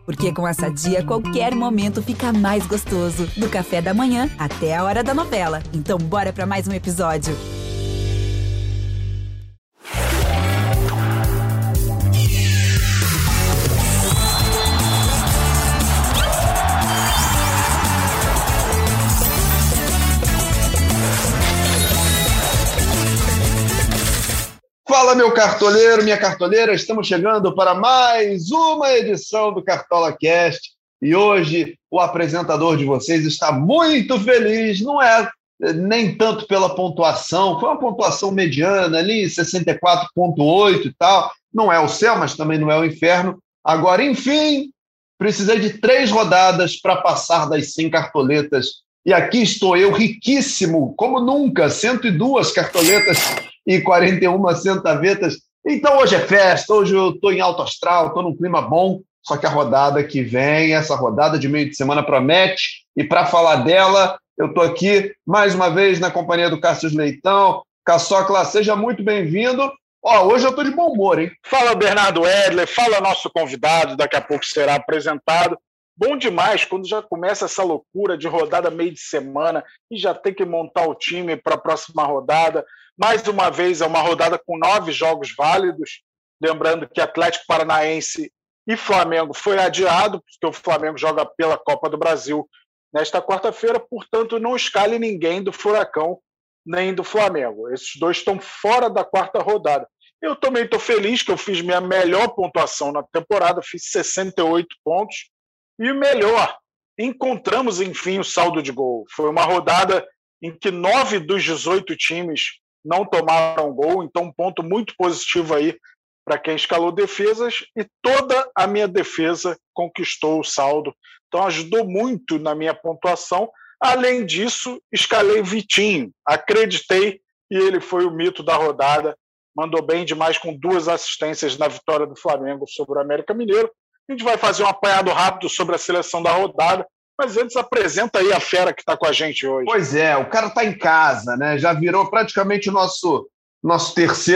Porque com a Sadia, qualquer momento fica mais gostoso. Do café da manhã até a hora da novela. Então bora pra mais um episódio. Fala, meu cartoleiro, minha cartoleira, estamos chegando para mais uma edição do Cartola Cast e hoje o apresentador de vocês está muito feliz, não é nem tanto pela pontuação, foi uma pontuação mediana ali, 64,8 e tal, não é o céu, mas também não é o inferno. Agora, enfim, precisei de 3 rodadas para passar das 100 cartoletas e aqui estou eu, riquíssimo, como nunca, 102 cartoletas e 41 centavetas. Então hoje é festa, hoje eu estou em alto astral, estou num clima bom, só que a rodada que vem, essa rodada de meio de semana promete, e para falar dela, eu estou aqui mais uma vez na companhia do Cássio Leitão. Caçocla, seja muito bem-vindo. Hoje eu estou de bom humor, hein? Fala, Bernardo Edler, fala nosso convidado, daqui a pouco será apresentado. Bom demais quando já começa essa loucura de rodada meio de semana e já tem que montar o time para a próxima rodada. Mais uma vez, é uma rodada com 9 jogos válidos. Lembrando que Atlético Paranaense e Flamengo foi adiado, porque o Flamengo joga pela Copa do Brasil nesta quarta-feira, portanto, não escale ninguém do Furacão nem do Flamengo. Esses dois estão fora da quarta rodada. Eu também estou feliz que eu fiz minha melhor pontuação na temporada, fiz 68 pontos. E o melhor, encontramos, enfim, o saldo de gol. Foi uma rodada em que 9 dos 18 times não tomaram gol, então um ponto muito positivo aí para quem escalou defesas, e toda a minha defesa conquistou o saldo, então ajudou muito na minha pontuação. Além disso, escalei Vitinho, acreditei, e ele foi o mito da rodada, mandou bem demais com 2 assistências na vitória do Flamengo sobre o América Mineiro. A gente vai fazer um apanhado rápido sobre a seleção da rodada, mas antes apresenta aí a fera que está com a gente hoje. Pois é, o cara está em casa, né? Já virou praticamente o nosso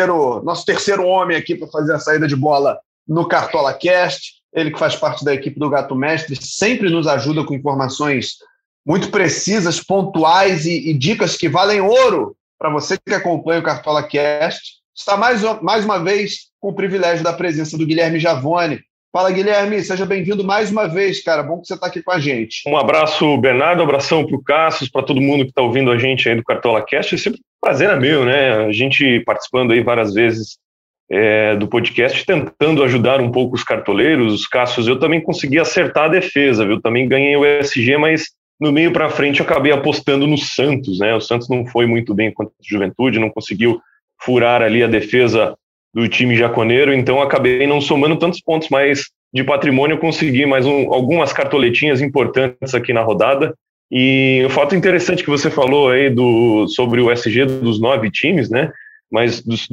terceiro homem aqui para fazer a saída de bola no Cartola Cast. Ele que faz parte da equipe do Gato Mestre, sempre nos ajuda com informações muito precisas, pontuais e dicas que valem ouro para você que acompanha o Cartola Cast. Está mais uma vez com o privilégio da presença do Guilherme Giavone. Fala, Guilherme, seja bem-vindo mais uma vez, cara. Bom que você está aqui com a gente. Um abraço, Bernardo, um abração para o Cassius, para todo mundo que está ouvindo a gente aí do Cartola Cast. É sempre um prazer é meu, né? A gente participando aí várias vezes do podcast, tentando ajudar um pouco os cartoleiros, os Cassius. Eu também consegui acertar a defesa, viu? Também ganhei o SG, mas no meio para frente eu acabei apostando no Santos, né? O Santos não foi muito bem contra a Juventude, não conseguiu furar ali a defesa do time jaconeiro, então acabei não somando tantos pontos, mas de patrimônio eu consegui mais algumas cartoletinhas importantes aqui na rodada. E o fato interessante que você falou aí sobre o SG dos 9 times, né? Mas dos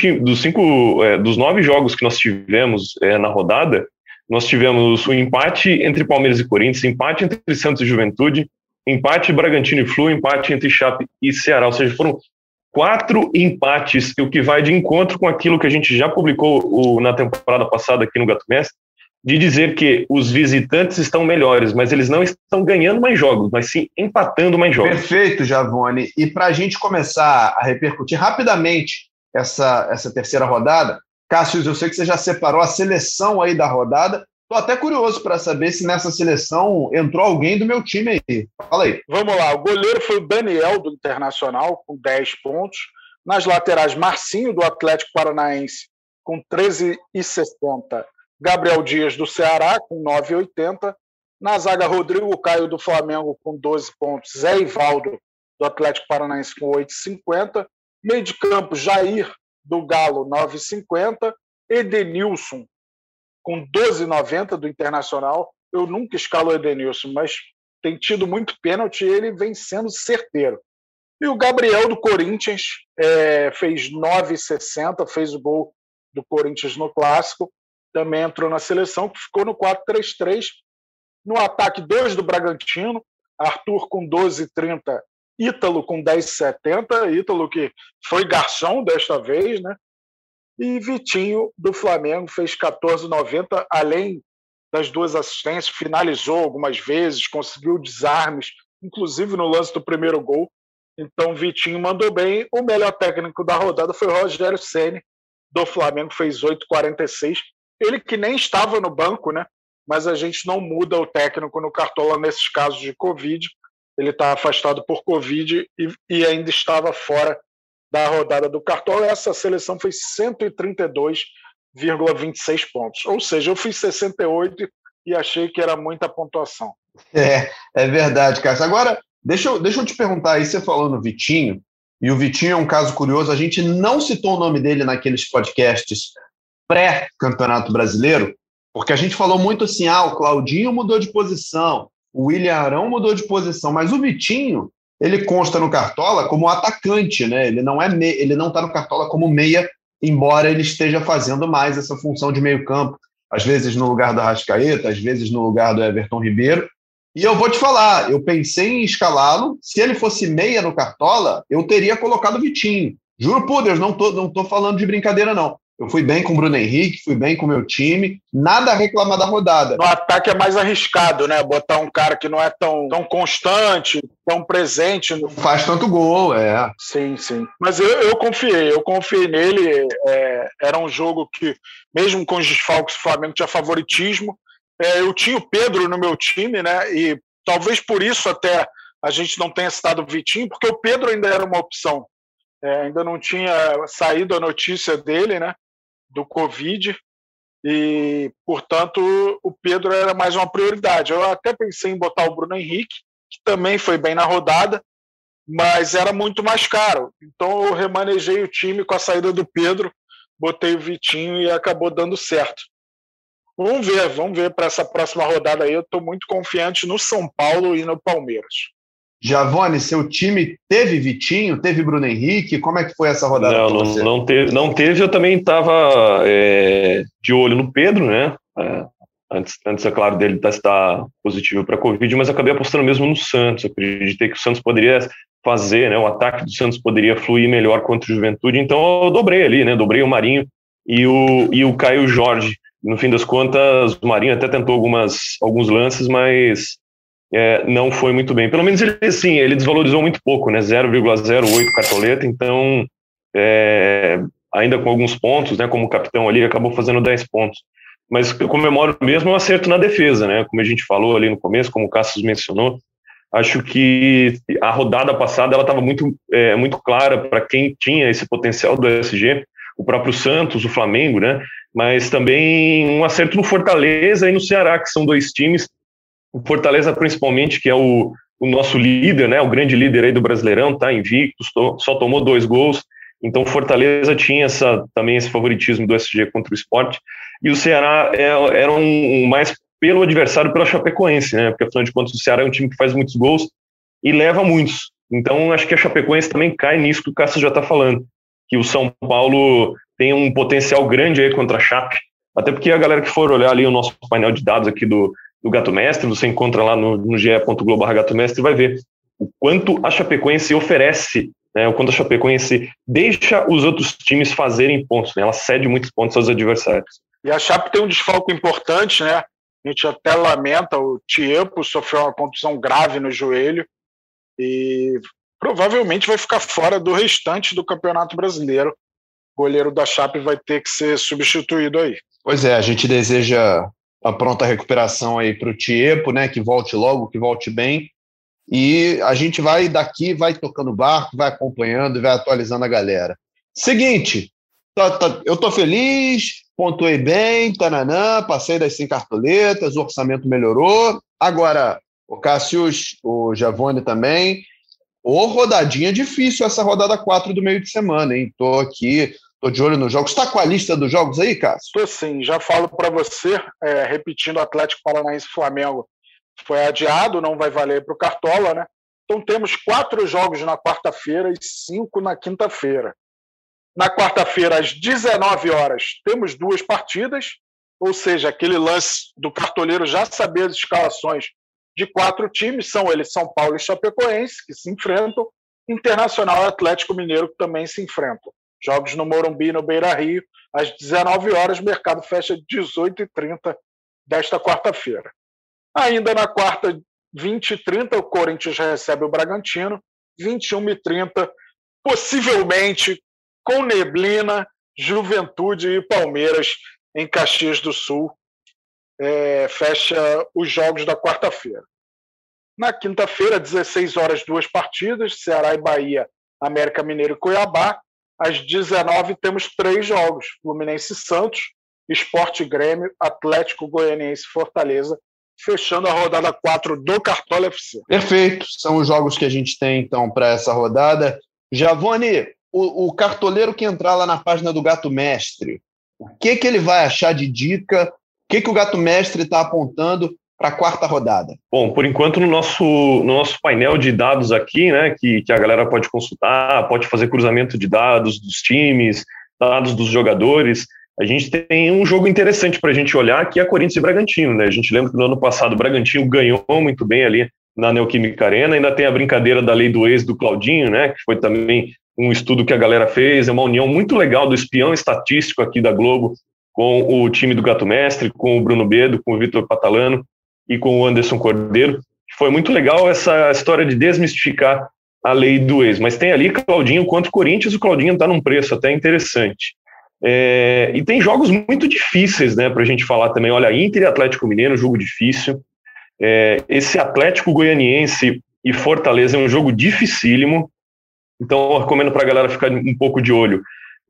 9 jogos que nós tivemos na rodada, nós tivemos o empate entre Palmeiras e Corinthians, empate entre Santos e Juventude, empate Bragantino e Flu, empate entre Chape e Ceará, ou seja, foram 4 empates, o que vai de encontro com aquilo que a gente já publicou na temporada passada aqui no Gato Mestre, de dizer que os visitantes estão melhores, mas eles não estão ganhando mais jogos, mas sim empatando mais jogos. Perfeito, Giavone. E para a gente começar a repercutir rapidamente essa terceira rodada, Cássio, eu sei que você já separou a seleção aí da rodada. Estou até curioso para saber se nessa seleção entrou alguém do meu time aí. Fala aí. Vamos lá, o goleiro foi o Daniel, do Internacional, com 10 pontos. Nas laterais, Marcinho, do Atlético Paranaense, com 13,60. Gabriel Dias, do Ceará, com 9,80. Na zaga, Rodrigo Caio, do Flamengo, com 12 pontos. Zé Ivaldo, do Atlético Paranaense, com 8,50. Meio de campo, Jair, do Galo, 9,50. Edenilson, com 12,90 do Internacional. Eu nunca escalo o Edenilson, mas tem tido muito pênalti e ele vem sendo certeiro. E o Gabriel, do Corinthians, fez 9,60, fez o gol do Corinthians no Clássico, também entrou na seleção, que ficou no 4-3-3. No ataque, 2 do Bragantino, Arthur com 12,30, Ítalo com 10,70, Ítalo que foi garçom desta vez, né? E Vitinho, do Flamengo, fez 14,90, além das 2 assistências, finalizou algumas vezes, conseguiu desarmes, inclusive no lance do primeiro gol. Então, Vitinho mandou bem. O melhor técnico da rodada foi o Rogério Ceni, do Flamengo, fez 8,46. Ele que nem estava no banco, né? Mas a gente não muda o técnico no Cartola nesses casos de Covid. Ele está afastado por Covid e ainda estava fora da rodada do Cartola. Essa seleção fez 132,26 pontos. Ou seja, eu fiz 68 e achei que era muita pontuação. É verdade, Cássio. Agora, deixa eu te perguntar aí, você falou no Vitinho, e o Vitinho é um caso curioso, a gente não citou o nome dele naqueles podcasts pré-Campeonato Brasileiro, porque a gente falou muito assim, o Claudinho mudou de posição, o William Arão mudou de posição, mas o Vitinho, ele consta no Cartola como atacante, né? Ele não está no Cartola como meia, embora ele esteja fazendo mais essa função de meio campo, às vezes no lugar do Arrascaeta, às vezes no lugar do Everton Ribeiro. E eu vou te falar, eu pensei em escalá-lo, se ele fosse meia no Cartola, eu teria colocado o Vitinho. Juro por Deus, não tô falando de brincadeira, não. Eu fui bem com o Bruno Henrique, fui bem com o meu time, nada a reclamar da rodada. No ataque é mais arriscado, né? Botar um cara que não é tão constante, tão presente. Não faz tanto gol, Sim. Mas eu confiei nele. Era um jogo que, mesmo com os desfalques, o Flamengo tinha favoritismo. Eu tinha o Pedro no meu time, né? E talvez por isso até a gente não tenha citado o Vitinho, porque o Pedro ainda era uma opção. Ainda não tinha saído a notícia dele, né? Do Covid, e, portanto, o Pedro era mais uma prioridade. Eu até pensei em botar o Bruno Henrique, que também foi bem na rodada, mas era muito mais caro. Então eu remanejei o time com a saída do Pedro, botei o Vitinho e acabou dando certo. Vamos ver para essa próxima rodada aí. Eu estou muito confiante no São Paulo e no Palmeiras. Giavone, seu time teve Vitinho, teve Bruno Henrique? Como é que foi essa rodada? Não teve. Eu também estava de olho no Pedro, né? Antes, é claro, dele estar positivo para a Covid, mas acabei apostando mesmo no Santos. Eu acreditei que o Santos poderia fazer, né? O ataque do Santos poderia fluir melhor contra o Juventude, então eu dobrei ali, né? Dobrei o Marinho e o Caio Jorge. No fim das contas, o Marinho até tentou alguns lances, mas não foi muito bem. Pelo menos ele desvalorizou muito pouco, né? 0,08 cartoleta, então ainda com alguns pontos, né? Como capitão ali, acabou fazendo 10 pontos. Mas eu comemoro mesmo o acerto na defesa, né? Como a gente falou ali no começo, como o Cassius mencionou, acho que a rodada passada ela estava muito clara para quem tinha esse potencial do SG, o próprio Santos, o Flamengo, né? Mas também um acerto no Fortaleza e no Ceará, que são 2 times. O Fortaleza, principalmente, que é o nosso líder, né? O grande líder aí do Brasileirão, tá invicto, só tomou 2 gols. Então, o Fortaleza tinha também esse favoritismo do SG contra o Sport. E o Ceará era mais pelo adversário, pela Chapecoense, né? Porque, afinal de contas, o Ceará é um time que faz muitos gols e leva muitos. Então, acho que a Chapecoense também cai nisso que o Cássio já está falando, que o São Paulo tem um potencial grande aí contra a Chape. Até porque a galera que for olhar ali o nosso painel de dados aqui do Gato Mestre, você encontra lá no ge.globo/Gato Mestre, vai ver o quanto a Chapecoense oferece, né? O quanto a Chapecoense deixa os outros times fazerem pontos, né? Ela cede muitos pontos aos adversários. E a Chape tem um desfalque importante, né? A gente até lamenta, o Tiepo sofreu uma contusão grave no joelho e provavelmente vai ficar fora do restante do Campeonato Brasileiro. O goleiro da Chape vai ter que ser substituído aí. Pois é, a gente deseja a pronta recuperação aí para o Tiepo, né? Que volte logo, que volte bem. E a gente vai tocando barco, vai acompanhando e vai atualizando a galera. Seguinte, eu tô feliz, pontuei bem, tananã, passei das 100 cartoletas, o orçamento melhorou. Agora, o Cassius, o Giavone também, rodadinha difícil essa rodada 4 do meio de semana, hein? Tô de olho nos jogos. Está com a lista dos jogos aí, Cássio? Estou sim, já falo para você, repetindo, Atlético Paranaense e Flamengo foi adiado, não vai valer para o Cartola, né? Então temos 4 jogos na quarta-feira e 5 na quinta-feira. Na quarta-feira, às 19 horas, temos 2 partidas, ou seja, aquele lance do cartoleiro já saber as escalações de 4 times, são eles São Paulo e Chapecoense, que se enfrentam, Internacional e Atlético Mineiro, que também se enfrentam. Jogos no Morumbi e no Beira-Rio, às 19 horas, mercado fecha às 18h30 desta quarta-feira. Ainda na quarta, 20h30, o Corinthians recebe o Bragantino, 21h30, possivelmente com neblina, Juventude e Palmeiras em Caxias do Sul. Fecha os jogos da quarta-feira. Na quinta-feira, 16 horas, 2 partidas, Ceará e Bahia, América Mineiro e Cuiabá. Às 19h temos 3 jogos, Fluminense e Santos, Sport e Grêmio, Atlético Goianiense e Fortaleza, fechando a rodada 4 do Cartola FC. Perfeito, são os jogos que a gente tem então para essa rodada. Giavone, o cartoleiro que entrar lá na página do Gato Mestre, o que ele vai achar de dica? O que o Gato Mestre está apontando para a quarta rodada? Bom, por enquanto no nosso painel de dados aqui, né, que a galera pode consultar, pode fazer cruzamento de dados dos times, dados dos jogadores, a gente tem um jogo interessante para a gente olhar, que é Corinthians e Bragantino, né? A gente lembra que no ano passado o Bragantino ganhou muito bem ali na Neoquímica Arena, ainda tem a brincadeira da lei do ex do Claudinho, né, que foi também um estudo que a galera fez, é uma união muito legal do espião estatístico aqui da Globo com o time do Gato Mestre, com o Bruno Bedo, com o Vitor Patalano e com o Anderson Cordeiro. Foi muito legal essa história de desmistificar a lei do ex, mas tem ali Claudinho contra o Corinthians, o Claudinho está num preço até interessante. E tem jogos muito difíceis, né, para a gente falar também. Olha, Inter e Atlético Mineiro, jogo difícil. Esse Atlético Goianiense e Fortaleza é um jogo dificílimo, então eu recomendo para a galera ficar um pouco de olho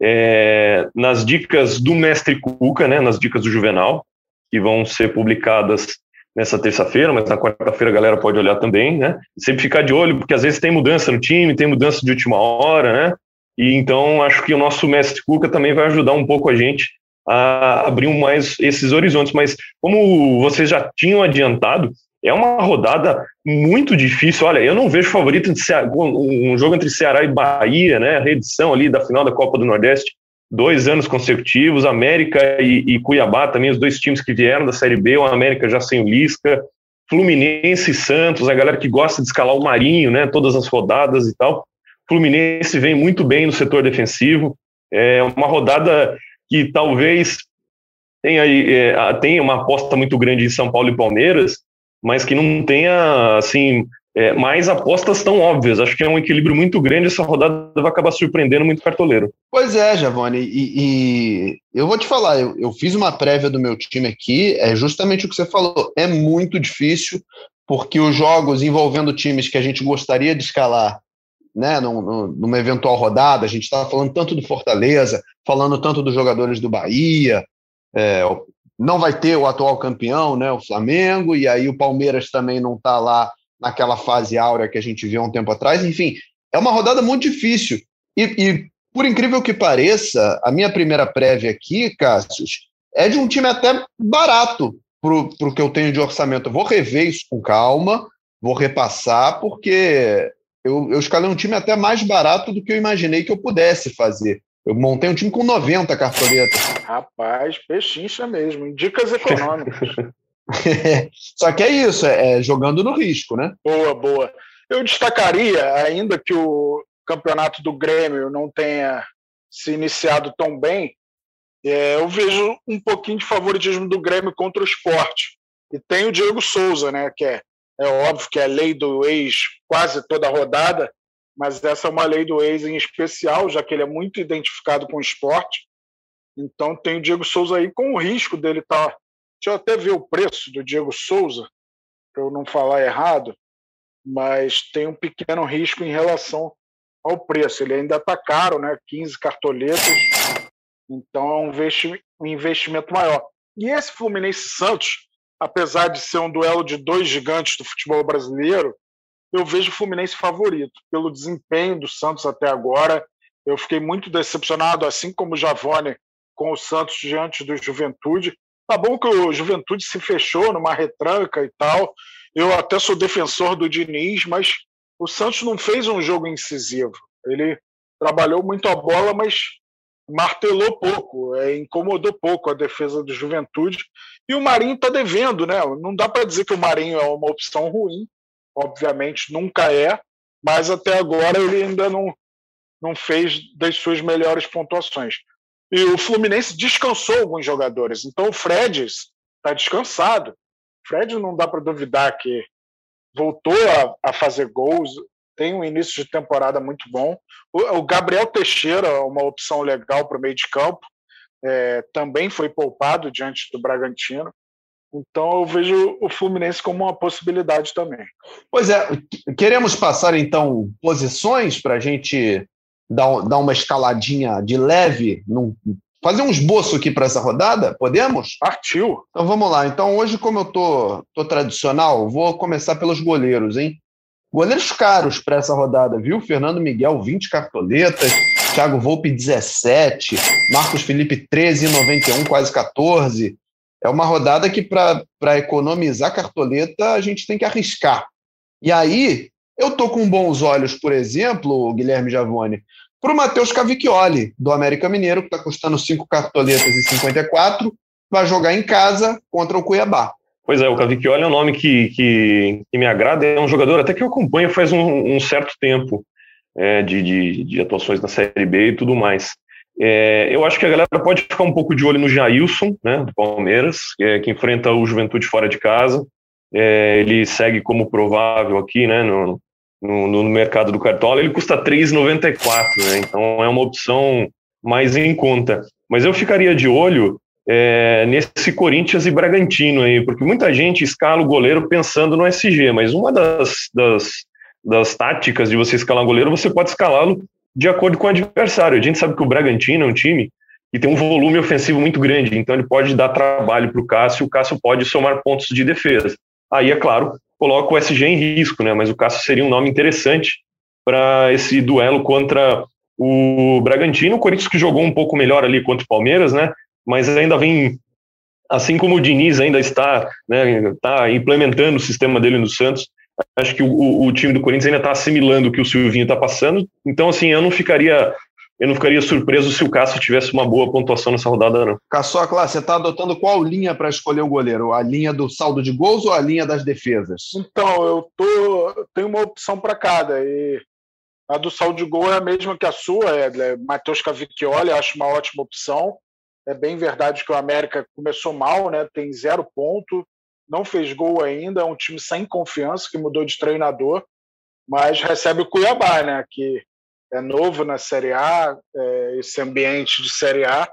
nas dicas do Mestre Cuca, né, nas dicas do Juvenal, que vão ser publicadas nessa terça-feira, mas na quarta-feira a galera pode olhar também, né, e sempre ficar de olho, porque às vezes tem mudança no time, tem mudança de última hora, né, e então acho que o nosso Mestre Cuca também vai ajudar um pouco a gente a abrir mais esses horizontes, mas como vocês já tinham adiantado, é uma rodada muito difícil. Olha, eu não vejo favorito um jogo entre Ceará e Bahia, né? A reedição ali da final da Copa do Nordeste, 2 anos consecutivos, América e Cuiabá também, os 2 times que vieram da Série B, o América já sem o Lisca, Fluminense e Santos, a galera que gosta de escalar o Marinho, né? Todas as rodadas e tal. Fluminense vem muito bem no setor defensivo. É uma rodada que talvez tenha uma aposta muito grande em São Paulo e Palmeiras, mas que não tenha, assim, mais apostas tão óbvias. Acho que é um equilíbrio muito grande, essa rodada vai acabar surpreendendo muito o cartoleiro. Pois é, Giavone, e eu vou te falar, eu fiz uma prévia do meu time aqui, é justamente o que você falou, é muito difícil, porque os jogos envolvendo times que a gente gostaria de escalar, né, numa eventual rodada, a gente estava falando tanto do Fortaleza, falando tanto dos jogadores do Bahia, não vai ter o atual campeão, né, o Flamengo, e aí o Palmeiras também não está lá naquela fase áurea que a gente viu há um tempo atrás. Enfim, é uma rodada muito difícil. E por incrível que pareça, a minha primeira prévia aqui, Cássius, é de um time até barato para o que eu tenho de orçamento. Eu vou rever isso com calma, vou repassar, porque eu escalei um time até mais barato do que eu imaginei que eu pudesse fazer. Eu montei um time com 90 cartoletas. Rapaz, pechincha mesmo, em dicas econômicas. Só que é isso, jogando no risco, né? Boa. Eu destacaria, ainda que o campeonato do Grêmio não tenha se iniciado tão bem, eu vejo um pouquinho de favoritismo do Grêmio contra o Sport. E tem o Diego Souza, né, que é óbvio que é a lei do ex quase toda a rodada, mas essa é uma lei do ex em especial, já que ele é muito identificado com o Sport. Então tem o Diego Souza aí com o risco dele estar... Deixa eu até ver o preço do Diego Souza, para eu não falar errado, mas tem um pequeno risco em relação ao preço. Ele ainda está caro, né? 15 cartoletas, então é um investimento maior. E esse Fluminense Santos, apesar de ser um duelo de 2 gigantes do futebol brasileiro, eu vejo o Fluminense favorito. Pelo desempenho do Santos até agora, eu fiquei muito decepcionado, assim como o Giavone, com o Santos diante do Juventude. Tá bom que o Juventude se fechou numa retranca e tal. Eu até sou defensor do Diniz, mas o Santos não fez um jogo incisivo. Ele trabalhou muito a bola, mas martelou pouco, incomodou pouco a defesa do Juventude. E o Marinho está devendo, né? Não dá para dizer que o Marinho é uma opção ruim, obviamente nunca é, mas até agora ele ainda não fez das suas melhores pontuações. E o Fluminense descansou alguns jogadores. Então o Fredes está descansado. Fred não dá para duvidar que voltou a fazer gols, tem um início de temporada muito bom. O Gabriel Teixeira, uma opção legal para o meio de campo, também foi poupado diante do Bragantino. Então eu vejo o Fluminense como uma possibilidade também. Pois é, queremos passar então posições para a gente dar uma escaladinha de leve, fazer um esboço aqui para essa rodada, podemos? Partiu! Então vamos lá. Então hoje, como eu tô tradicional, vou começar pelos goleiros, hein? Goleiros caros para essa rodada, viu? Fernando Miguel, 20 cartoletas, Thiago Volpe, 17, Marcos Felipe, 13,91, quase 14. É uma rodada que, para economizar cartoleta, a gente tem que arriscar. E aí, eu tô com bons olhos, por exemplo, Guilherme Giavone, para o Matheus Cavicchioli, do América Mineiro, que está custando 5 cartoletas e 54, vai jogar em casa contra o Cuiabá. Pois é, o Cavicchioli é um nome que me agrada, é um jogador até que eu acompanho faz um certo tempo de atuações na Série B e tudo mais. Eu acho que a galera pode ficar um pouco de olho no Jailson, né, do Palmeiras, que enfrenta o Juventude fora de casa. Ele segue como provável aqui, né, no mercado do Cartola. Ele custa R$3,94, né, então é uma opção mais em conta. Mas eu ficaria de olho nesse Corinthians e Bragantino aí, porque muita gente escala o goleiro pensando no SG, mas uma das táticas de você escalar o goleiro, você pode escalá-lo de acordo com o adversário. A gente sabe que o Bragantino é um time que tem um volume ofensivo muito grande, então ele pode dar trabalho para o Cássio, e o Cássio pode somar pontos de defesa. Aí, é claro, coloca o SG em risco, né? Mas o Cássio seria um nome interessante para esse duelo contra o Bragantino. O Corinthians que jogou um pouco melhor ali contra o Palmeiras, né? Mas ainda vem, assim como o Diniz ainda está, né, tá implementando o sistema dele no Santos, acho que o time do Corinthians ainda está assimilando o que o Silvinho está passando. Então, assim, eu não ficaria surpreso se o Cássio tivesse uma boa pontuação nessa rodada, não. Caçocla, você está adotando qual linha para escolher o goleiro? A linha do saldo de gols ou a linha das defesas? Então, eu tenho uma opção para cada. E a do saldo de gol é a mesma que a sua, Matheus Cavicchioli, acho uma ótima opção. É bem verdade que o América começou mal, né? Tem 0 ponto. Não fez gol ainda, é um time sem confiança, que mudou de treinador, mas recebe o Cuiabá, né, que é novo na Série A, esse ambiente de Série A.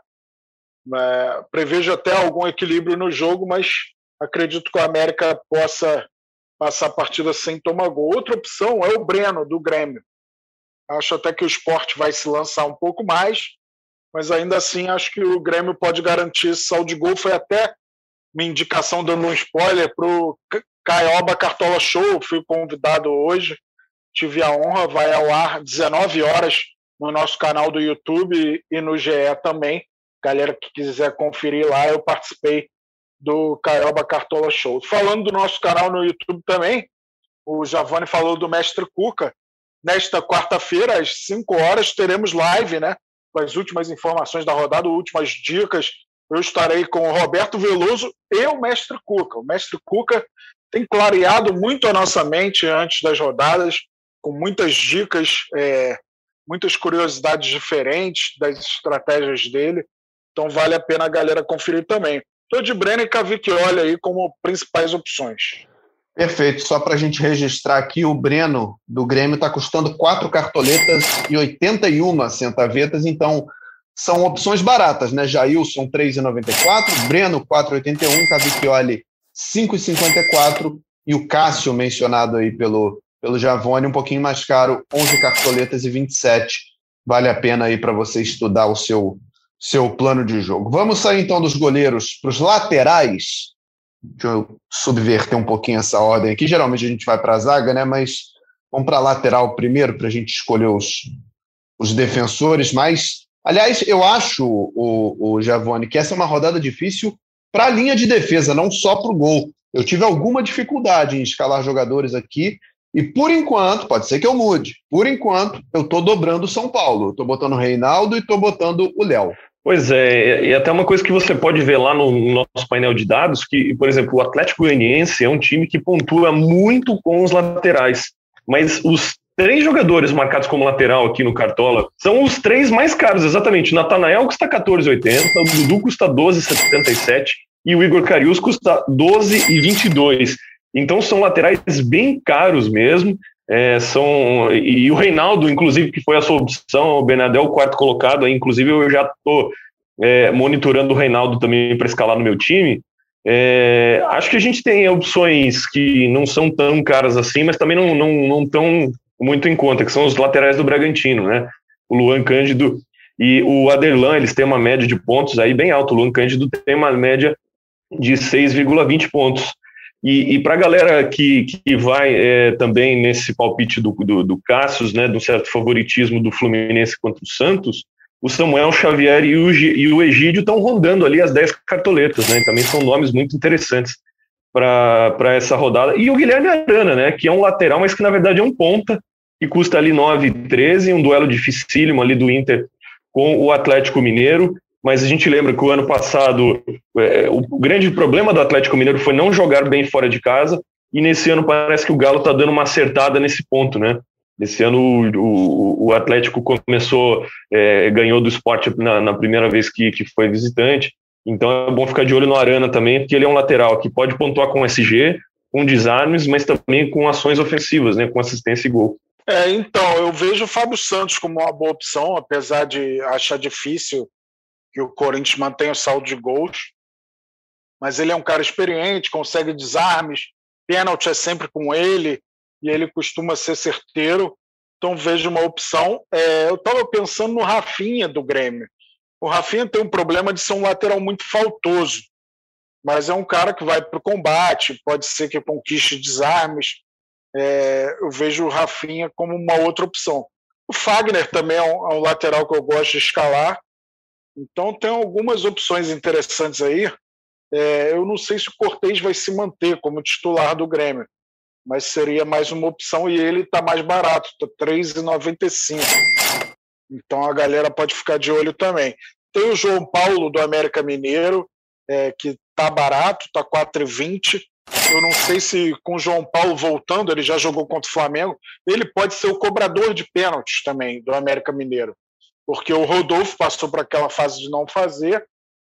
Prevejo até algum equilíbrio no jogo, mas acredito que o América possa passar a partida sem tomar gol. Outra opção é o Breno, do Grêmio. Acho até que o Sport vai se lançar um pouco mais, mas ainda assim acho que o Grêmio pode garantir esse saldo de gol. Foi até minha indicação, dando um spoiler, para o Caioba Cartola Show. Fui convidado hoje, tive a honra, vai ao ar 19 horas no nosso canal do YouTube e no GE também. Galera que quiser conferir lá, eu participei do Caioba Cartola Show. Falando do nosso canal no YouTube também, o Giavone falou do Mestre Cuca. Nesta quarta-feira, às 5 horas, teremos live, né, com as últimas informações da rodada, últimas dicas. Eu estarei com o Roberto Veloso e o Mestre Cuca. O Mestre Cuca tem clareado muito a nossa mente antes das rodadas, com muitas dicas, muitas curiosidades diferentes das estratégias dele. Então vale a pena a galera conferir também. Estou de Breno e Cavicchioli aí como principais opções. Perfeito. Só para a gente registrar aqui, o Breno do Grêmio está custando 4 cartoletas e 81 centavetas, então são opções baratas, né? Jailson, 3,94, Breno, 4,81, Cavicchioli, 5,54 e o Cássio, mencionado aí pelo Giavone, um pouquinho mais caro, 11 cartoletas e 27. Vale a pena aí para você estudar o seu plano de jogo. Vamos sair então dos goleiros para os laterais. Deixa eu subverter um pouquinho essa ordem aqui. Geralmente a gente vai para a zaga, né? Mas vamos para a lateral primeiro para a gente escolher os defensores, mas aliás, eu acho, o Giavone, que essa é uma rodada difícil para a linha de defesa, não só para o gol. Eu tive alguma dificuldade em escalar jogadores aqui e, por enquanto, pode ser que eu mude, por enquanto, eu estou dobrando o São Paulo. Estou botando o Reinaldo e estou botando o Léo. Pois é, e até uma coisa que você pode ver lá no nosso painel de dados, que, por exemplo, o Atlético Goianiense é um time que pontua muito com os laterais, mas os 3 jogadores marcados como lateral aqui no Cartola são os 3 mais caros, exatamente. O Natanael custa 14,80, o Dudu custa 12,77 e o Igor Carius custa 12,22. Então são laterais bem caros mesmo. E o Reinaldo, inclusive, que foi a sua opção, o Benadel, o quarto colocado, aí, inclusive eu já estou monitorando o Reinaldo também para escalar no meu time. Acho que a gente tem opções que não são tão caras assim, mas também não estão muito em conta, que são os laterais do Bragantino, né? O Luan Cândido e o Aderlan, eles têm uma média de pontos aí bem alta. O Luan Cândido tem uma média de 6,20 pontos. E para a galera que vai também nesse palpite do Cassius, né, de um certo favoritismo do Fluminense contra o Santos, o Samuel Xavier e o Egídio estão rondando ali as 10 cartoletas, né? Também são nomes muito interessantes para essa rodada. E o Guilherme Arana, né, que é um lateral, mas que na verdade é um ponta, que custa ali 9,13, um duelo dificílimo ali do Inter com o Atlético Mineiro. Mas a gente lembra que o ano passado o grande problema do Atlético Mineiro foi não jogar bem fora de casa, e nesse ano parece que o Galo está dando uma acertada nesse ponto, né? Esse ano o Atlético começou, ganhou do Sport na primeira vez que foi visitante, então é bom ficar de olho no Arana também, porque ele é um lateral que pode pontuar com SG, com desarmes, mas também com ações ofensivas, né? Com assistência e gol. Então, eu vejo o Fábio Santos como uma boa opção, apesar de achar difícil que o Corinthians mantenha o saldo de gols, mas ele é um cara experiente, consegue desarmes, pênalti é sempre com ele, e ele costuma ser certeiro, então vejo uma opção. Eu estava pensando no Rafinha do Grêmio. O Rafinha tem um problema de ser um lateral muito faltoso, mas é um cara que vai para o combate, pode ser que conquiste desarmes. Eu vejo o Rafinha como uma outra opção. O Fagner também é um lateral que eu gosto de escalar. Então tem algumas opções interessantes aí. Eu não sei se o Cortez vai se manter como titular do Grêmio, mas seria mais uma opção, e ele está mais barato, está R$3,95. Então a galera pode ficar de olho também. Tem o João Paulo do América Mineiro, que está barato, está R$4,20. Eu não sei se com o João Paulo voltando, ele já jogou contra o Flamengo, ele pode ser o cobrador de pênaltis também do América Mineiro, porque o Rodolfo passou por aquela fase de não fazer,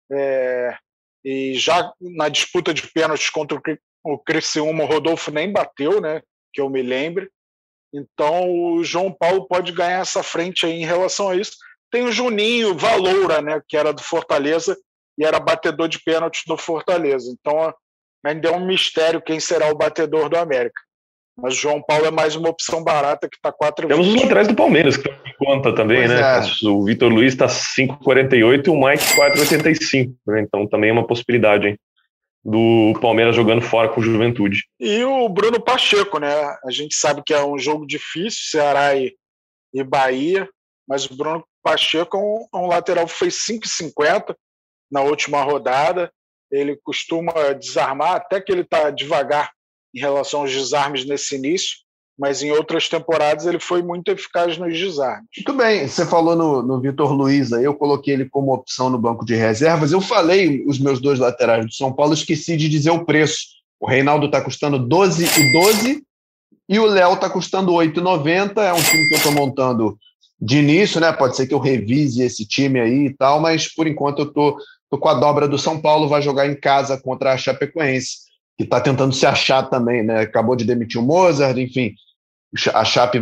e já na disputa de pênaltis contra o Criciúma, o Rodolfo nem bateu, né, que eu me lembre. Então o João Paulo pode ganhar essa frente aí em relação a isso. Tem o Juninho Valoura, né, que era do Fortaleza e era batedor de pênaltis do Fortaleza. Então ainda é um mistério quem será o batedor do América. Mas o João Paulo é mais uma opção barata, que está 4,20. Temos os laterais do Palmeiras, que estão em conta também, né? O Vitor Luiz está 5,48 e o Mike 4,85. Né? Então também é uma possibilidade, hein? Do Palmeiras jogando fora com o Juventude. E o Bruno Pacheco, né? A gente sabe que é um jogo difícil, Ceará e Bahia, mas o Bruno Pacheco é um lateral que fez 5,50 na última rodada. Ele costuma desarmar, até que ele está devagar em relação aos desarmes nesse início, mas em outras temporadas ele foi muito eficaz nos desarmes. Muito bem, você falou no Vitor Luiz, aí eu coloquei ele como opção no banco de reservas. Eu falei os meus dois laterais do São Paulo, esqueci de dizer o preço. O Reinaldo está custando 12,12 e o Léo está custando 8,90. É um time que eu estou montando de início, né? Pode ser que eu revise esse time aí e tal, mas por enquanto eu estou com a dobra do São Paulo, vai jogar em casa contra a Chapecoense, que está tentando se achar também, né? Acabou de demitir o Mozart, enfim. A Chape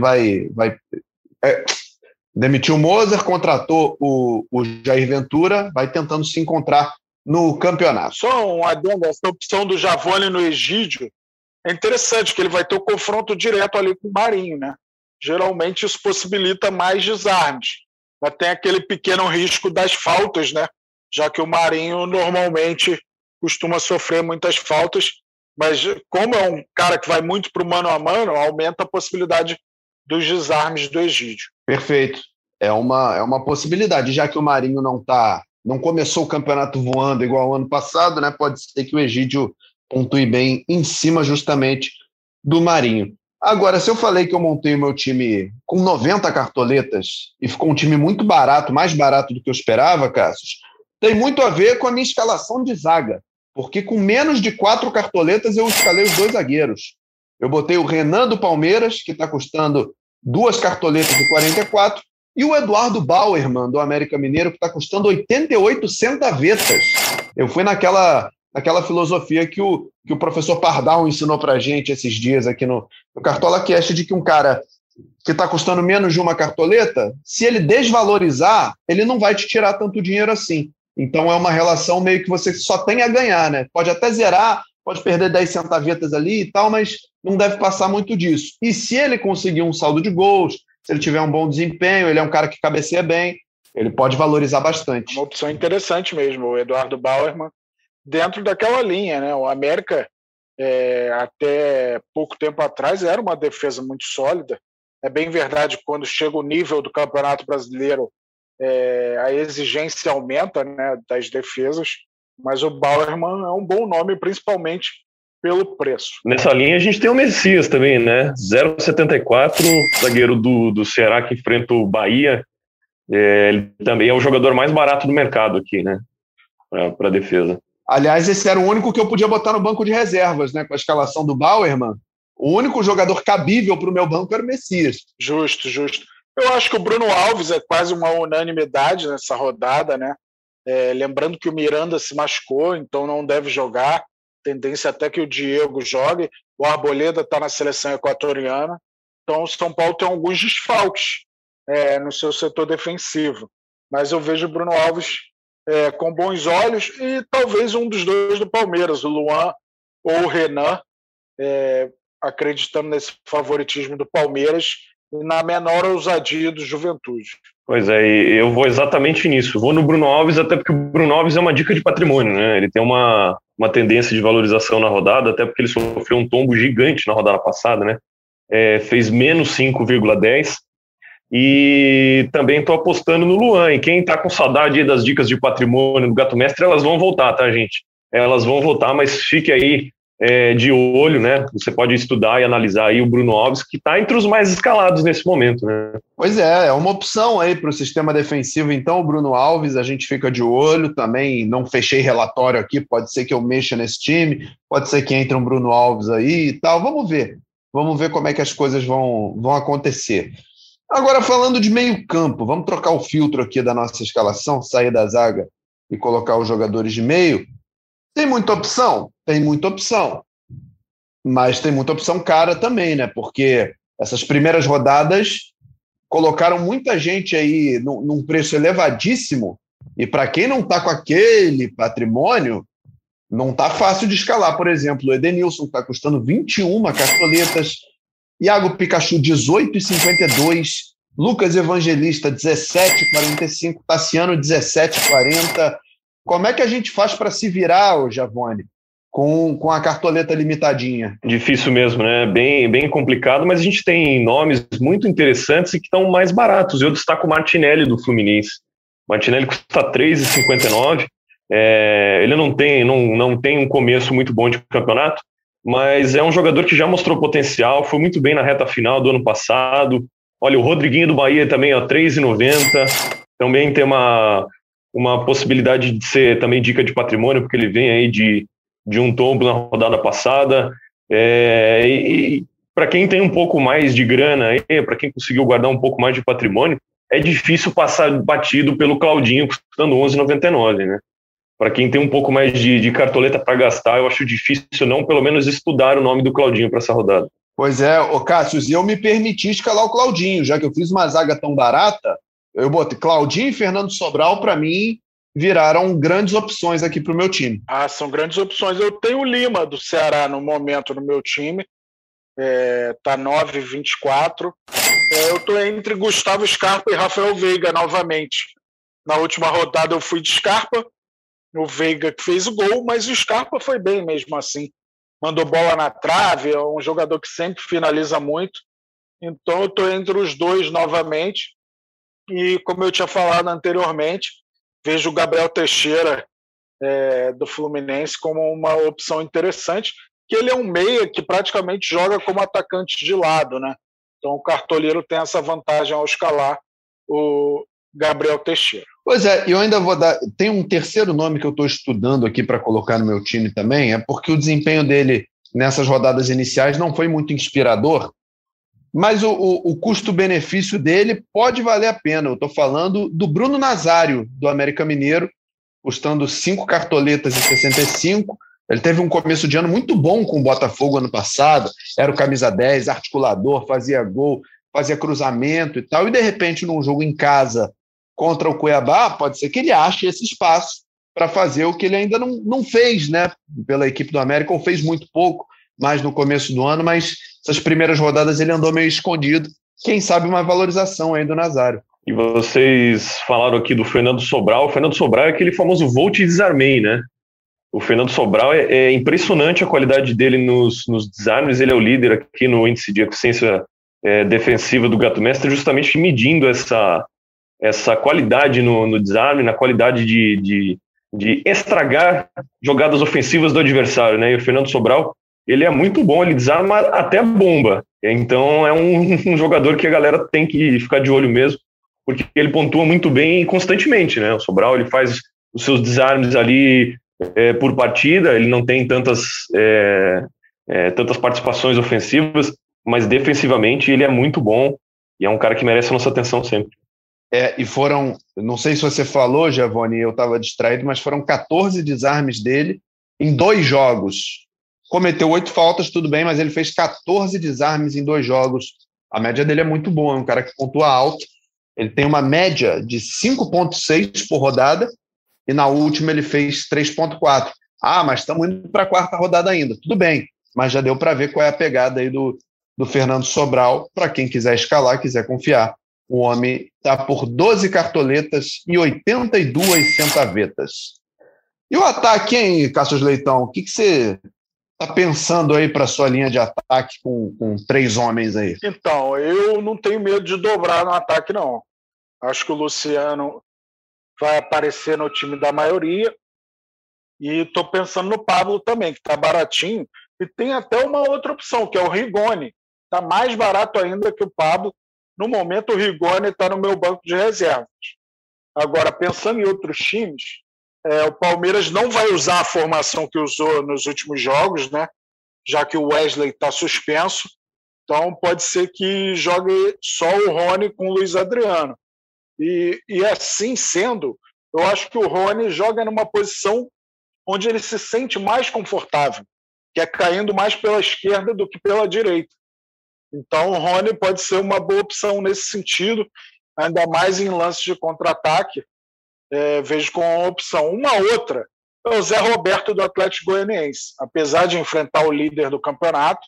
demitiu o Mozart, contratou o Jair Ventura, vai tentando se encontrar no campeonato. Só um adendo, essa opção do Javone no Egídio é interessante, que ele vai ter o confronto direto ali com o Marinho, né? Geralmente isso possibilita mais desarmes, mas tem aquele pequeno risco das faltas, né? Já que o Marinho normalmente costuma sofrer muitas faltas, mas como é um cara que vai muito para o mano a mano, aumenta a possibilidade dos desarmes do Egídio. Perfeito. É uma possibilidade, já que o Marinho não começou o campeonato voando igual ao ano passado, né? Pode ser que o Egídio pontue bem em cima justamente do Marinho. Agora, se eu falei que eu montei o meu time com 90 cartoletas e ficou um time muito barato, mais barato do que eu esperava, Cassius, tem muito a ver com a minha escalação de zaga, porque com menos de 4 cartoletas eu escalei os 2 zagueiros. Eu botei o Renan do Palmeiras, que está custando 2 cartoletas de 44, e o Eduardo Bauerman, do América Mineiro, que está custando 88 centavetas. Eu fui naquela naquela filosofia que o professor Pardal ensinou para a gente esses dias aqui no Cartola Cast, de que um cara que está custando menos de uma cartoleta, se ele desvalorizar, ele não vai te tirar tanto dinheiro assim. Então é uma relação meio que você só tem a ganhar, né? Pode até zerar, pode perder 10 centavetas ali e tal, mas não deve passar muito disso. E se ele conseguir um saldo de gols, se ele tiver um bom desempenho, ele é um cara que cabeceia bem, ele pode valorizar bastante. Uma opção interessante mesmo, o Eduardo Bauerman, dentro daquela linha, né? O América, até pouco tempo atrás, era uma defesa muito sólida. É bem verdade que quando chega o nível do Campeonato Brasileiro, a exigência aumenta, né, das defesas, mas o Bauerman é um bom nome, principalmente pelo preço. Nessa linha a gente tem o Messias também, né? 0,74, zagueiro do Ceará que enfrenta o Bahia. Ele também é o jogador mais barato do mercado aqui, né? Para defesa. Aliás, esse era o único que eu podia botar no banco de reservas, né? Com a escalação do Bauerman. O único jogador cabível para o meu banco era o Messias. Justo. Eu acho que o Bruno Alves é quase uma unanimidade nessa rodada, né? Lembrando que o Miranda se machucou, então não deve jogar. Tendência até que o Diego jogue. O Arboleda está na seleção equatoriana. Então o São Paulo tem alguns desfalques no seu setor defensivo. Mas eu vejo o Bruno Alves com bons olhos e talvez um dos dois do Palmeiras, o Luan ou o Renan, acreditando nesse favoritismo do Palmeiras e na menor ousadia do Juventude. Pois é, eu vou exatamente nisso. Vou no Bruno Alves, até porque o Bruno Alves é uma dica de patrimônio, né? Ele tem uma tendência de valorização na rodada, até porque ele sofreu um tombo gigante na rodada passada, né? Fez menos 5,10. E também estou apostando no Luan. E quem está com saudade das dicas de patrimônio do Gato Mestre, elas vão voltar, tá, gente? Elas vão voltar, mas fique aí de olho, né? Você pode estudar e analisar aí o Bruno Alves, que está entre os mais escalados nesse momento, né? Pois é uma opção aí para o sistema defensivo. Então, o Bruno Alves, a gente fica de olho também. Não fechei relatório aqui, pode ser que eu mexa nesse time, pode ser que entre um Bruno Alves aí e tal. Vamos ver como é que as coisas vão acontecer. Agora, falando de meio campo, vamos trocar o filtro aqui da nossa escalação, sair da zaga e colocar os jogadores de meio. Tem muita opção? Tem muita opção. Mas tem muita opção cara também, né? Porque essas primeiras rodadas colocaram muita gente aí num preço elevadíssimo e para quem não está com aquele patrimônio, não está fácil de escalar. Por exemplo, o Edenilson está custando 21 cartoletas, Iago Pikachu 18,52, Lucas Evangelista 17,45, Tassiano 17,40. Como é que a gente faz para se virar, Giavone, com a cartoleta limitadinha? Difícil mesmo, né? Bem complicado, mas a gente tem nomes muito interessantes e que estão mais baratos. Eu destaco o Martinelli do Fluminense. O Martinelli custa 3,59. Ele não tem um começo muito bom de campeonato, mas é um jogador que já mostrou potencial, foi muito bem na reta final do ano passado. Olha, o Rodriguinho do Bahia também, 3,90. Também tem uma possibilidade de ser também dica de patrimônio, porque ele vem aí de um tombo na rodada passada. E para quem tem um pouco mais de grana, para quem conseguiu guardar um pouco mais de patrimônio, é difícil passar batido pelo Claudinho, custando 11,99, né? Para quem tem um pouco mais de cartoleta para gastar, eu acho difícil não, pelo menos, estudar o nome do Claudinho para essa rodada. Pois é, Cássio, e eu me permiti escalar o Claudinho, já que eu fiz uma zaga tão barata, eu botei Claudinho e Fernando Sobral, para mim, viraram grandes opções aqui para o meu time. São grandes opções. Eu tenho o Lima do Ceará no momento no meu time, tá 9,24. Eu estou entre Gustavo Scarpa e Rafael Veiga novamente. Na última rodada eu fui de Scarpa, o Veiga que fez o gol, mas o Scarpa foi bem mesmo assim. Mandou bola na trave, é um jogador que sempre finaliza muito. Então eu estou entre os dois novamente. E como eu tinha falado anteriormente, vejo o Gabriel Teixeira do Fluminense como uma opção interessante, que ele é um meia que praticamente joga como atacante de lado, né? Então o cartoleiro tem essa vantagem ao escalar o Gabriel Teixeira. Pois é, eu ainda vou dar... Tem um terceiro nome que eu estou estudando aqui para colocar no meu time também, porque o desempenho dele nessas rodadas iniciais não foi muito inspirador, mas o custo-benefício dele pode valer a pena. Eu estou falando do Bruno Nazário, do América Mineiro, custando 5 cartoletas e 65. Ele teve um começo de ano muito bom com o Botafogo ano passado, era o camisa 10, articulador, fazia gol, fazia cruzamento e tal, e de repente num jogo em casa contra o Cuiabá, pode ser que ele ache esse espaço para fazer o que ele ainda não fez, né, pela equipe do América, ou fez muito pouco, mais no começo do ano, mas essas primeiras rodadas ele andou meio escondido, quem sabe uma valorização aí do Nazário. E vocês falaram aqui do Fernando Sobral. O Fernando Sobral é aquele famoso volte e desarmei, né? O Fernando Sobral é impressionante a qualidade dele nos desarmes. Ele é o líder aqui no índice de eficiência defensiva do Gato Mestre, justamente medindo essa qualidade no desarme, na qualidade de estragar jogadas ofensivas do adversário, né? E o Fernando Sobral, ele é muito bom, ele desarma até a bomba. Então é um jogador que a galera tem que ficar de olho mesmo, porque ele pontua muito bem constantemente, né? O Sobral, ele faz os seus desarmes ali por partida, ele não tem tantas participações ofensivas, mas defensivamente ele é muito bom e é um cara que merece a nossa atenção sempre. E foram, não sei se você falou, Giavone, eu estava distraído, mas foram 14 desarmes dele em 2 jogos. Cometeu 8 faltas, tudo bem, mas ele fez 14 desarmes em 2 jogos. A média dele é muito boa, é um cara que pontua alto. Ele tem uma média de 5,6 por rodada e na última ele fez 3,4. Mas estamos indo para a 4ª rodada ainda. Tudo bem, mas já deu para ver qual é a pegada aí do Fernando Sobral, para quem quiser escalar, quiser confiar. O homem está por 12 cartoletas e 82 centavetas. E o ataque, hein, Cassius Leitão? O que você está pensando aí para sua linha de ataque com 3 homens aí? Então, eu não tenho medo de dobrar no ataque, não. Acho que o Luciano vai aparecer no time da maioria. E estou pensando no Pablo também, que está baratinho. E tem até uma outra opção, que é o Rigoni. Está mais barato ainda que o Pablo. No momento, o Rigoni está no meu banco de reservas. Agora, pensando em outros times, o Palmeiras não vai usar a formação que usou nos últimos jogos, né? Já que o Wesley está suspenso. Então, pode ser que jogue só o Rony com o Luiz Adriano. E assim sendo, eu acho que o Rony joga numa posição onde ele se sente mais confortável, que é caindo mais pela esquerda do que pela direita. Então, o Rony pode ser uma boa opção nesse sentido, ainda mais em lances de contra-ataque. Vejo como opção. Uma outra é o Zé Roberto do Atlético Goianiense. Apesar de enfrentar o líder do campeonato,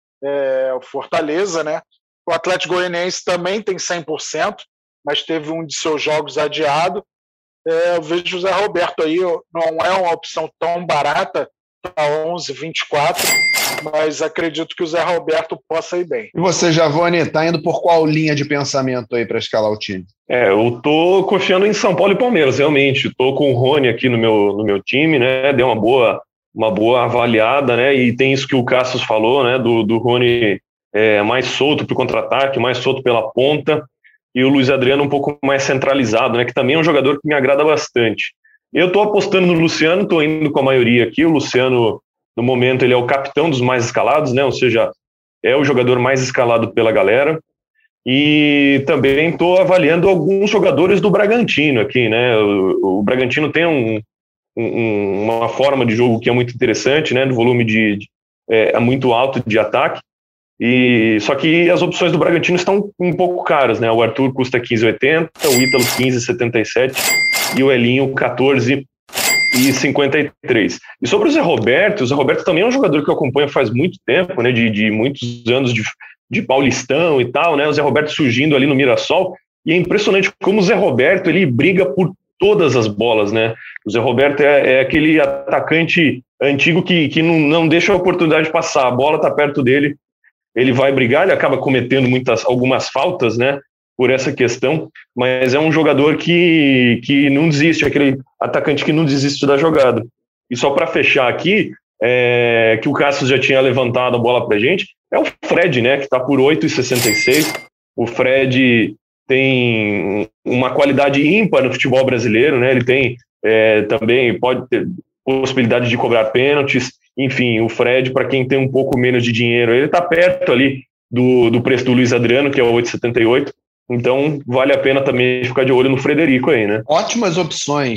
o Fortaleza, né? O Atlético Goianiense também tem 100%, mas teve um de seus jogos adiado. Eu vejo o Zé Roberto aí, não é uma opção tão barata, para 11,24, mas acredito que o Zé Roberto possa ir bem. E você, Giavone, está indo por qual linha de pensamento aí para escalar o time? Eu tô confiando em São Paulo e Palmeiras, realmente. Estou com o Rony aqui no meu time, né? Deu uma boa avaliada, né? E tem isso que o Cassius falou, né? Do Rony mais solto para o contra-ataque, mais solto pela ponta, e o Luiz Adriano um pouco mais centralizado, né? Que também é um jogador que me agrada bastante. Eu estou apostando no Luciano, estou indo com a maioria aqui. O Luciano, no momento, ele é o capitão dos mais escalados, né? Ou seja, é o jogador mais escalado pela galera. E também estou avaliando alguns jogadores do Bragantino aqui, né? O Bragantino tem uma forma de jogo que é muito interessante, né? Do volume muito alto de ataque. Só que as opções do Bragantino estão um pouco caras, né? O Arthur custa 15,80, o Ítalo 15,77 e o Elinho 14,53. E sobre o Zé Roberto também é um jogador que eu acompanho faz muito tempo, né? De muitos anos de Paulistão e tal, né? O Zé Roberto surgindo ali no Mirassol, e é impressionante como o Zé Roberto ele briga por todas as bolas, né? O Zé Roberto é aquele atacante antigo que não deixa a oportunidade passar, a bola está perto dele, ele vai brigar, ele acaba cometendo algumas faltas, né, por essa questão, mas é um jogador que não desiste, aquele atacante que não desiste da jogada. E só para fechar aqui, que o Cassius já tinha levantado a bola pra gente, é o Fred, né, que está por 8,66. O Fred tem uma qualidade ímpar no futebol brasileiro, né, ele tem também, pode ter possibilidade de cobrar pênaltis. Enfim, o Fred, para quem tem um pouco menos de dinheiro, ele está perto ali do preço do Luiz Adriano, que é 8,78. Então, vale a pena também ficar de olho no Frederico aí, né? Ótimas opções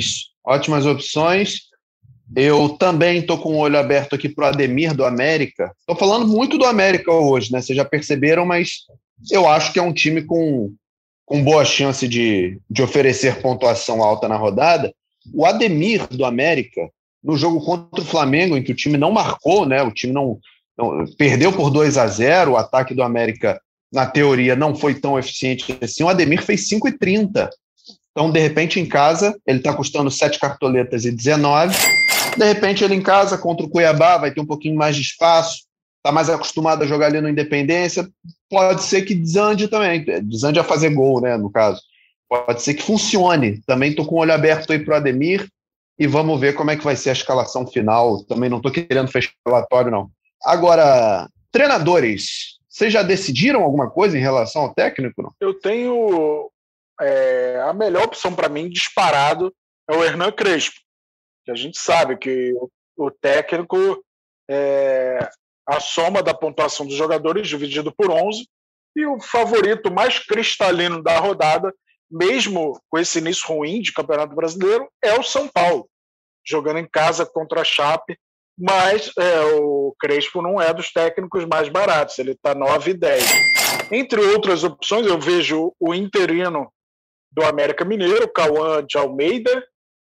Ótimas opções. Eu também estou com o olho aberto aqui para o Ademir do América. Estou falando muito do América hoje, né? Vocês já perceberam, mas eu acho que é um time com boa chance de oferecer pontuação alta na rodada. O Ademir do América, no jogo contra o Flamengo, em que o time não marcou, né? O time não perdeu por 2-0, o ataque do América, na teoria, não foi tão eficiente assim. O Ademir fez 5,30. Então, de repente, em casa, ele está custando 7 cartoletas e 19. De repente, ele em casa, contra o Cuiabá, vai ter um pouquinho mais de espaço, está mais acostumado a jogar ali no Independência. Pode ser que desande também, desande a fazer gol, né, no caso. Pode ser que funcione. Também estou com o olho aberto aí para o Ademir e vamos ver como é que vai ser a escalação final. Também não estou querendo fechar o relatório, não. Agora, treinadores, vocês já decidiram alguma coisa em relação ao técnico? Não? Eu tenho a melhor opção para mim, disparado, é o Hernan Crespo. Que a gente sabe que o técnico é a soma da pontuação dos jogadores dividido por 11, e o favorito mais cristalino da rodada, mesmo com esse início ruim de Campeonato Brasileiro, é o São Paulo, jogando em casa contra a Chape, mas o Crespo não é dos técnicos mais baratos, ele está 9,10. Entre outras opções, eu vejo o interino do América Mineiro, Cauã de Almeida,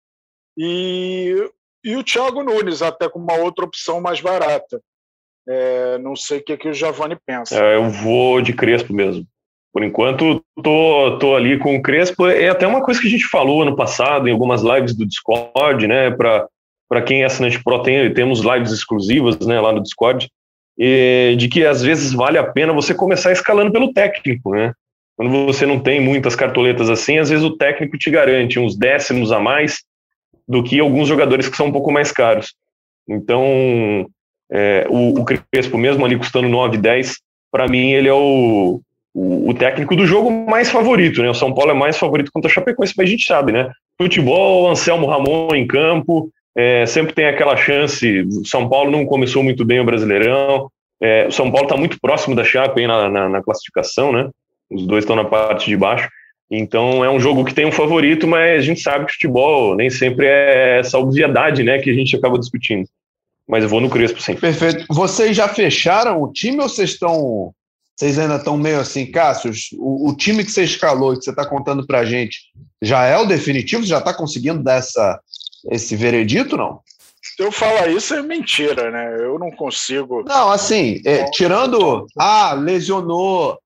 e o Thiago Nunes, até com uma outra opção mais barata. Não sei o que o Giovanni pensa. Eu vou de Crespo mesmo. Por enquanto, tô ali com o Crespo. É até uma coisa que a gente falou ano passado em algumas lives do Discord, né? Para quem é assinante Pro, temos lives exclusivas, né, lá no Discord, de que às vezes vale a pena você começar escalando pelo técnico, né? Quando você não tem muitas cartoletas assim, às vezes o técnico te garante uns décimos a mais do que alguns jogadores que são um pouco mais caros. Então, o Crespo mesmo ali custando 9,10, para mim ele é o técnico do jogo mais favorito, né? O São Paulo é mais favorito contra a Chapecoense, mas a gente sabe, né? Futebol, Anselmo Ramon em campo, sempre tem aquela chance. O São Paulo não começou muito bem o Brasileirão, o São Paulo está muito próximo da Chape aí na classificação, né? Os dois estão na parte de baixo. Então é um jogo que tem um favorito, mas a gente sabe que futebol nem sempre é essa obviedade, né, que a gente acaba discutindo. Mas eu vou no Crespo, sim. Perfeito. Vocês já fecharam o time ou vocês ainda estão meio assim, Cássio? O time que você escalou e que você está contando pra gente já é o definitivo? Já está conseguindo dar esse veredito, não? Se eu falar isso é mentira, né? Eu não consigo. Não, assim, tirando... lesionou...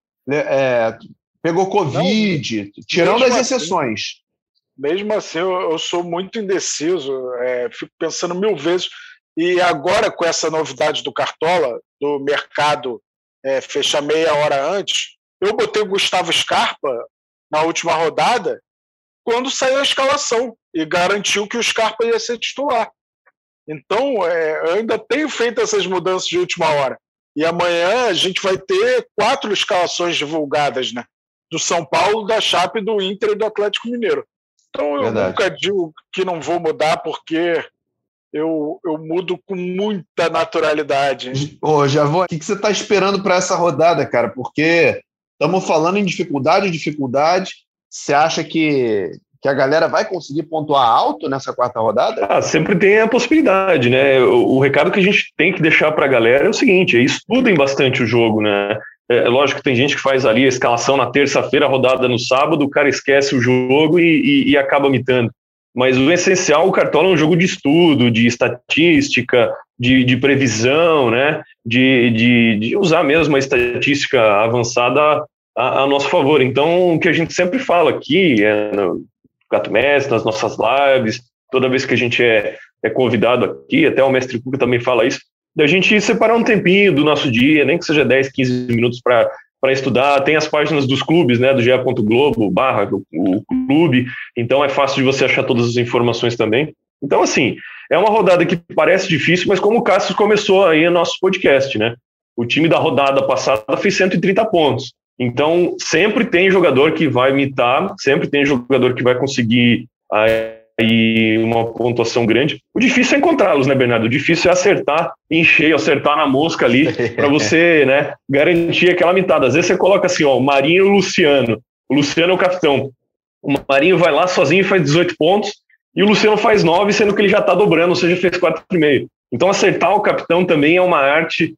pegou Covid, tirando as exceções. Mesmo assim, eu sou muito indeciso, fico pensando 1000 vezes. E agora, com essa novidade do Cartola, do mercado fechar meia hora antes, eu botei o Gustavo Scarpa na última rodada quando saiu a escalação e garantiu que o Scarpa ia ser titular. Então, eu ainda tenho feito essas mudanças de última hora. E amanhã a gente vai ter 4 escalações divulgadas, né? Do São Paulo, da Chape, do Inter e do Atlético Mineiro. Então eu nunca digo que não vou mudar, porque eu mudo com muita naturalidade. Javô, o que você está esperando para essa rodada, cara? Porque estamos falando em dificuldade. Você acha que a galera vai conseguir pontuar alto nessa 4ª rodada? Sempre tem a possibilidade, né? O recado que a gente tem que deixar para a galera é o seguinte: estudem bastante o jogo, né? Lógico que tem gente que faz ali a escalação na terça-feira, a rodada no sábado, o cara esquece o jogo e acaba mitando. Mas o essencial, o Cartola é um jogo de estudo, de estatística, de previsão, né? De usar mesmo a estatística avançada a nosso favor. Então, o que a gente sempre fala aqui, no Gato Mestre, nas nossas lives, toda vez que a gente é convidado aqui, até o Mestre Cuca também fala isso, da gente separar um tempinho do nosso dia, nem que seja 10, 15 minutos para estudar. Tem as páginas dos clubes, né, do ge.globo, o clube, então é fácil de você achar todas as informações também. Então, assim, é uma rodada que parece difícil, mas como o Cássio começou aí o nosso podcast, né, o time da rodada passada fez 130 pontos. Então, sempre tem jogador que vai imitar, sempre tem jogador que vai conseguir aí uma pontuação grande. O difícil é encontrá-los, né, Bernardo? O difícil é acertar em cheio, acertar na mosca ali, para você, né, garantir aquela mitada. Às vezes você coloca assim, ó, o Marinho e o Luciano. O Luciano é o capitão. O Marinho vai lá sozinho e faz 18 pontos, e o Luciano faz 9, sendo que ele já está dobrando, ou seja, fez 4,5. Então acertar o capitão também é uma arte.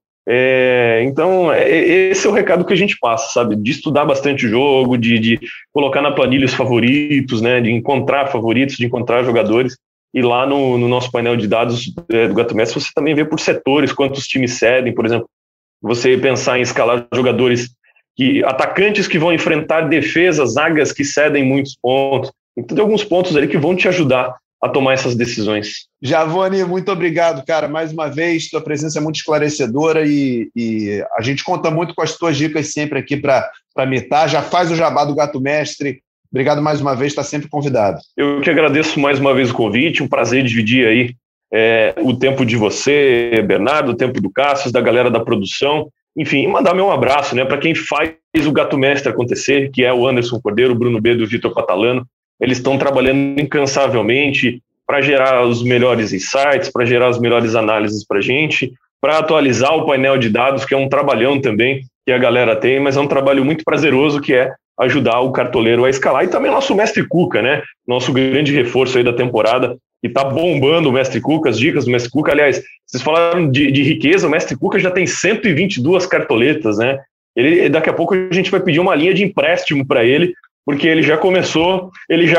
Então esse é o recado que a gente passa, sabe? De estudar bastante o jogo, de colocar na planilha os favoritos, né? De encontrar favoritos, de encontrar jogadores. E lá no nosso painel de dados do Gato Mestre, você também vê por setores quantos times cedem, por exemplo. Você pensar em escalar jogadores, atacantes que vão enfrentar defesas, zagas que cedem muitos pontos. Então tem alguns pontos ali que vão te ajudar a tomar essas decisões. Giavone, muito obrigado, cara. Mais uma vez, tua presença é muito esclarecedora e a gente conta muito com as tuas dicas sempre aqui para mitar. Já faz o jabá do Gato Mestre. Obrigado mais uma vez, está sempre convidado. Eu que agradeço mais uma vez o convite, um prazer dividir aí o tempo de você, Bernardo, o tempo do Cassius, da galera da produção, enfim, mandar meu abraço, né, para quem faz o Gato Mestre acontecer, que é o Anderson Cordeiro, o Bruno Bedo e o Vitor Patalano. Eles estão trabalhando incansavelmente para gerar os melhores insights, para gerar as melhores análises para a gente, para atualizar o painel de dados, que é um trabalhão também que a galera tem, mas é um trabalho muito prazeroso, que é ajudar o cartoleiro a escalar. E também o nosso Mestre Cuca, né? Nosso grande reforço aí da temporada, que está bombando o Mestre Cuca, as dicas do Mestre Cuca. Aliás, vocês falaram de riqueza, o Mestre Cuca já tem 122 cartoletas, né? Daqui a pouco a gente vai pedir uma linha de empréstimo para ele, porque ele já começou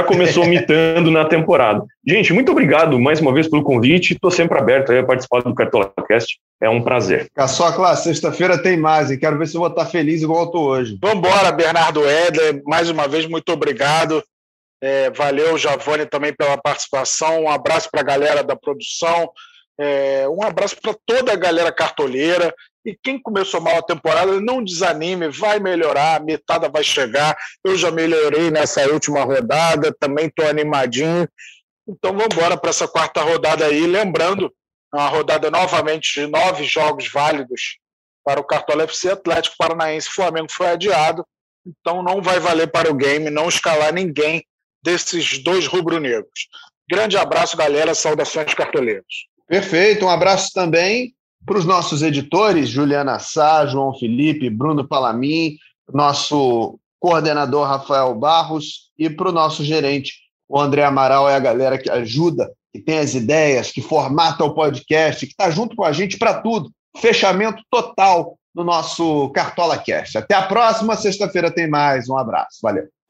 mitando na temporada. Gente, muito obrigado mais uma vez pelo convite. Estou sempre aberto aí a participar do CartolaCast. É um prazer. Caçocla, sexta-feira tem mais, e quero ver se eu vou estar feliz igual eu estou hoje. Vamos embora, Bernardo Edler. Mais uma vez, muito obrigado. Valeu, Giavone, também pela participação. Um abraço para a galera da produção. Um abraço para toda a galera cartoleira. E quem começou mal a temporada, não desanime, vai melhorar, a metada vai chegar. Eu já melhorei nessa última rodada, também estou animadinho. Então vamos embora para essa quarta rodada aí. Lembrando, uma rodada novamente de 9 jogos válidos para o Cartola FC. Atlético Paranaense e Flamengo foi adiado. Então não vai valer para o game não escalar ninguém desses dois rubro-negros. Grande abraço, galera. Saudações cartoleiros. Perfeito. Um abraço também para os nossos editores, Juliana Sá, João Felipe, Bruno Palamin, nosso coordenador Rafael Barros e para o nosso gerente, o André Amaral, é a galera que ajuda, que tem as ideias, que formata o podcast, que está junto com a gente para tudo. Fechamento total no nosso CartolaCast. Até a próxima sexta-feira tem mais. Um abraço. Valeu.